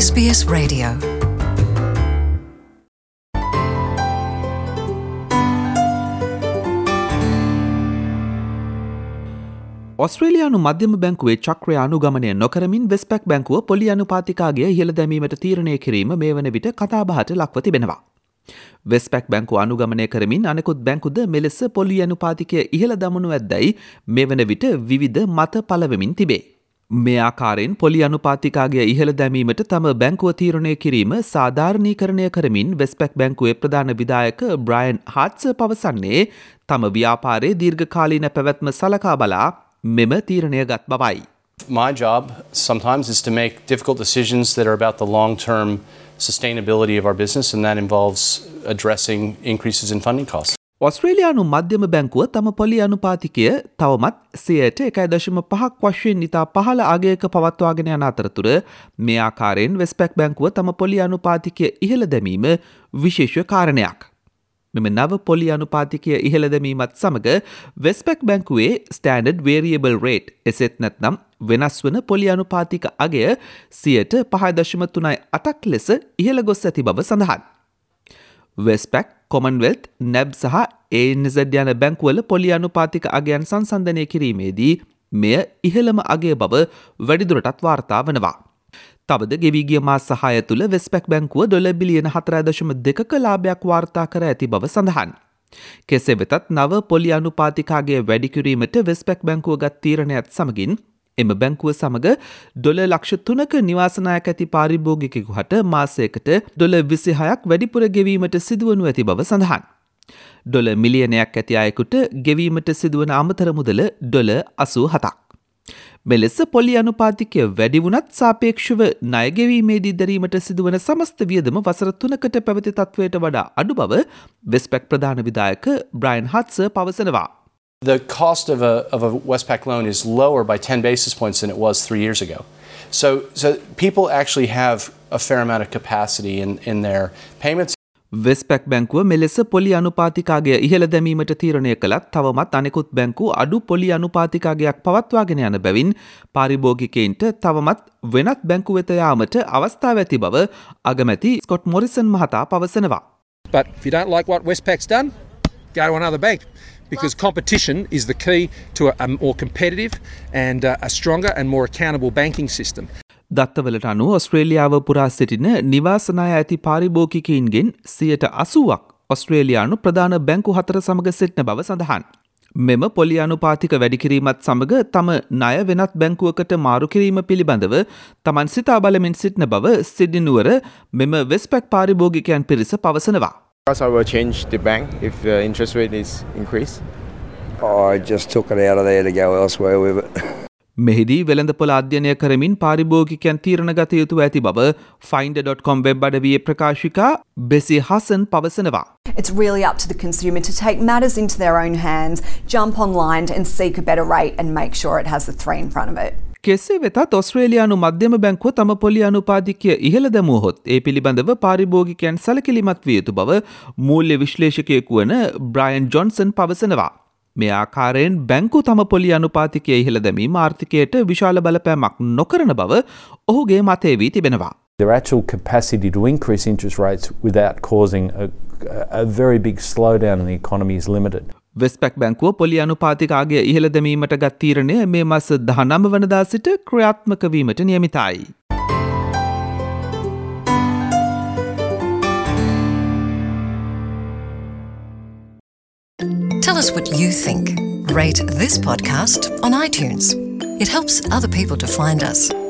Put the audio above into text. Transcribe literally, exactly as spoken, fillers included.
S B S Radio. ඔස්ට්‍රේලියානු මධ්‍යම බැංකුවේ චක්‍රය අනුගමනය නොකරමින් වෙස්පැක් බැංකුව පොලි අනුපාතිකාගේ ඉහළ දැමීමට තීරණය කිරීම මේ වන විට කතාබහට ලක්ව තිබෙනවා. වෙස්පැක් බැංකුව අනුගමනය කරමින් අනෙකුත් බැංකුද මෙලෙස පොලි අනුපාතිකය ඉහළ දමනු ඇද්දයි මේ වන විට විවිධ මත පළවෙමින් තිබේ. මේ ආකාරයෙන් පොලි අනුපාතිකාගේ ඉහළ දැමීමට තම බැංකුව තීරණය කිරීම සාධාරණීකරණය කරමින් වෙස්පැක් බැංකුවේ ප්‍රධාන විධායක බ්‍රයන් හාට්ස් පවසන්නේ තම ව්‍යාපාරයේ දීර්ඝකාලීන පැවැත්ම සලකා බලා මෙම තීරණය ගත් බවයි. My job sometimes is to make difficult decisions that are about the long-term sustainability of our business, and that involves addressing increases in funding costs. ඔස්ට්‍රේලියානු මධ්‍යම බැංකුව තම පොලි අනුපාතිකය තවමත් සියයට එකයි දශම පහක් වශයෙන් ඉතා පහළ අගයක පවත්වාගෙන යන අතරතුර මේ ආකාරයෙන් වෙස්පැක් බැංකුව තම පොලි අනුපාතිකය ඉහළ දැමීම විශේෂ කාරණයක්. මෙම නව පොලි අනුපාතිකය ඉහළ දැමීමත් සමග වෙස්පැක් බැංකුවේ ස්ටෑන්ඩඩ් වේරියබල් රේට් එසෙත් නැත්නම් වෙනස් වන පොලි අනුපාතික අගය සියයට පහයි දශම තුනයි අටක් ලෙස ඉහළ ගොස් ඇති බව සඳහන්. වෙස්පැක්, කොමන්වෙල්ත්, නැබ් සහ ඒ එන් සෙඩ් යන බැංකුවල පොලි අනුපාතික අගයන් සංසන්දනය කිරීමේදී මෙය ඉහළම අගය බව වැඩිදුරටත් වාර්තා වනවා. තවද ගෙවී ගිය මාස සහය තුළ වෙස්පැක් බැංකුව ඩොලර් බිලියන හතරයි දශම දෙකක ලාභයක් වාර්තා කර ඇති බව සඳහන්. කෙසේ වෙතත් නව පොලි අනුපාතිකාගේ වැඩි කිරීමට වෙස්පැක් බැංකුව ගත් තීරණයත් සමගින් එම බැංකුව සමග ඩොලර් ලක්ෂ තුනක නිවාසනායක් ඇති පාරිභෝගිකයෙකුට මාසයකට ඩොලර් විසිහයක් වැඩිපුර ගෙවීමට සිදුවනු ඇති බව සඳහන්. ඩොලර් මිලියනයක් ඇති අයෙකුට ගෙවීමට සිදුවන අමතර මුදල ඩොලර් අසූ හතක්. මෙලෙස පොලි අනුපාතිකය වැඩි වුණත් සාපේක්ෂව ණය ගෙවීමේදී දැරීමට සිදුවන සමස්ත වියදම වසර තුනකට පැවති තත්වයට වඩා අඩු බව වෙස්පැක් ප්‍රධාන විධායක බ්‍රයන් හාට්ස් පවසනවා. The cost of a, of a Westpac loan is lower by ten basis points than it was three years ago. So, so people actually have a fair amount of capacity in, in their payments. වෙස්පැක් බැංකුව මෙලෙස පොලි අනුපාතිකාගේ ඉහළ දැමීමට තීරණය කළත් තවමත් අනෙකුත් බැංකු අඩු පොලි අනුපාතිකාගයක් පවත්වාගෙන යන බැවින් පාරිභෝගිකයින්ට තවමත් වෙනත් බැංකු වෙත යාමට අවස්ථාව ඇති බව අගමැති ස්කොට් මොරිසන් මහතා පවසනවා. But if you don't like what Westpac's done, go to another bank. Because competition is the key to a, a more competitive and uh, a stronger and more accountable banking system. දත්තවලට අනුව ඔස්ට්‍රේලියාව පුරා සිටින නිවාසනාය ඇති පාරිභෝගිකයින්ගෙන් සියයට අසූවක් ඔස්ට්‍රේලියානු ප්‍රධාන බැංකු හතර සමග සිටින බව සඳහන්. මෙම පොලි අනුපාතික වැඩිකිරීමත් සමග තම ණය වෙනත් බැංකුවකට මාරු කිරීම පිළිබඳව තමන් සිතා බලමින් සිටින බව සිඩ්නි නුවර මෙම වෙස්පැක් පාරිභෝගිකයන් පිරිස පවසනවා. I will change the bank if the interest rate is increased. Oh, I just took it out of there to go elsewhere with it. මෙහිදී වෙළඳපොළ අධ්‍යයනය කරමින් පාරිභෝගිකයන් තීරණ ගත යුතු ඇති බව finder dot com වෙබ් අඩවියේ ප්‍රකාශිකා බෙසි හසන් පවසනවා. It's really up to the consumer to take matters into their own hands, jump online and seek a better rate and make sure it has the three in front of it. කෙසේ වෙතත් ඔස්ට්‍රේලියානු මධ්‍යම බැංකුව තම පොලි අනුපාතිකය ඉහළ දැමුවහොත් ඒ පිළිබඳව පාරිභෝගිකයන් සැලකිලිමත් විය යුතු බව මූල්‍ය විශ්ලේෂකයෙකු වන බ්‍රයන් ජොන්සන් පවසනවා. මේ ආකාරයෙන් බැංකු තම පොලි අනුපාතිකය ඉහළ දැමීම ආර්ථිකයට විශාල බලපෑමක් නොකරන බව ඔහුගේ මතය වී තිබෙනවා. Their actual capacity to increase interest rates without causing a, a very big slowdown in the economy is limited. වෙස්පැක් බැංකුව පොලි අනුපාතිකාගේ ඉහළ දැමීමට ගත් තීරණය මේ මාස දහනව වනදා සිට ක්‍රියාත්මක වීමට නියමිතයි. Tell us what you think. Rate this podcast on iTunes. It helps other people to find us.